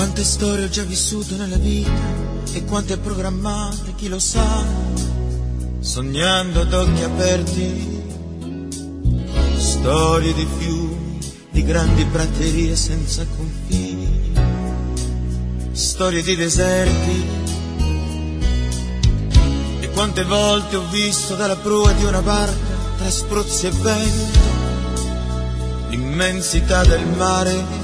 Quante storie ho già vissuto nella vita e quante programmate, chi lo sa, sognando ad occhi aperti, storie di fiumi, di grandi praterie senza confini, storie di deserti. E quante volte ho visto dalla prua di una barca, tra spruzzi e vento, l'immensità del mare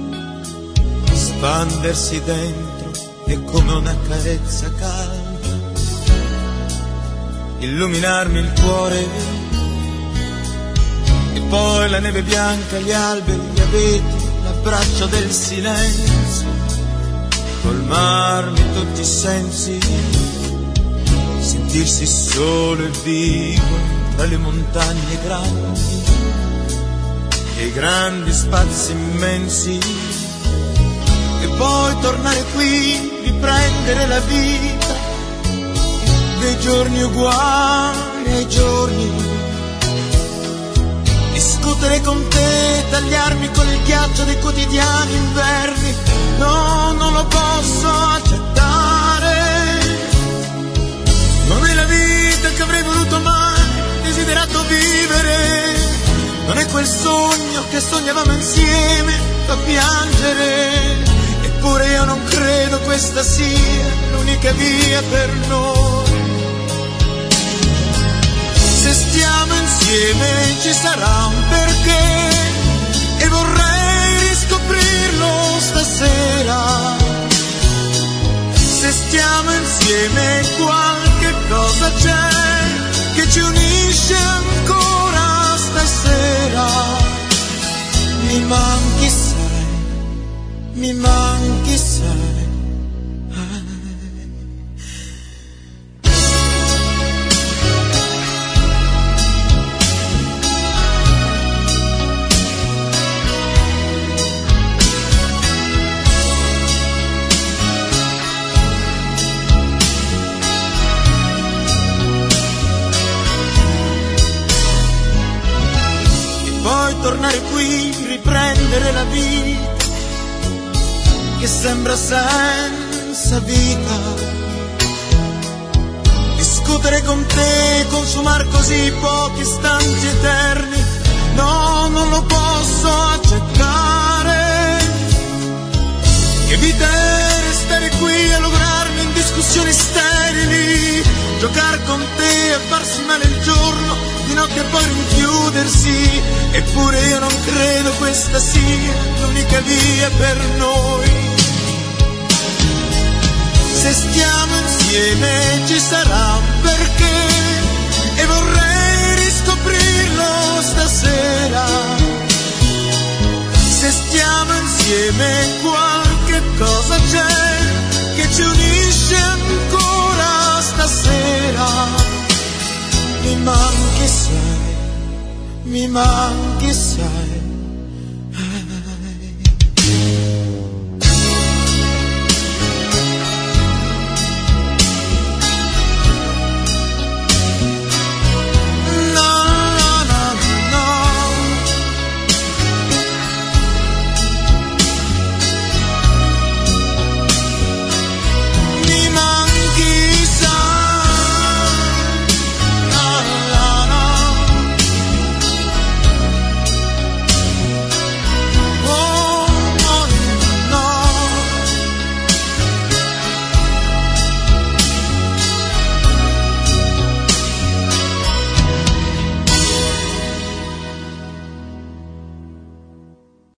espandersi dentro e come una carezza calda illuminarmi il cuore, e poi la neve bianca, gli alberi, gli abeti, l'abbraccio del silenzio, colmarmi tutti i sensi, sentirsi solo e vivo tra le montagne grandi e i grandi spazi immensi. E poi tornare qui, riprendere la vita dei giorni uguali ai giorni, discutere con te, tagliarmi con il ghiaccio dei quotidiani inverni. No, non lo posso accettare, non è la vita che avrei voluto mai, desiderato vivere, non è quel sogno che sognavamo insieme, fa piangere. Eppure io non credo questa sia l'unica via per noi. Se stiamo insieme ci sarà un perché e vorrei riscoprirlo stasera. Se stiamo insieme qualche cosa c'è che ci unisce ancora stasera. Mi manchi, mi manchi, sai. E poi tornare qui, riprendere la vita che sembra senza vita, discutere con te, consumar così pochi istanti eterni. No, non lo posso accettare. Che vita è restare qui a lograrmi in discussioni sterili, giocare con te a farsi male il giorno, di notte e poi rinchiudersi. Eppure io non credo questa sia l'unica via per noi. Se stiamo insieme ci sarà un perché e vorrei riscoprirlo stasera. Se stiamo insieme qualche cosa c'è che ci unisce ancora stasera. Mi manchi, sai, mi manchi, sai.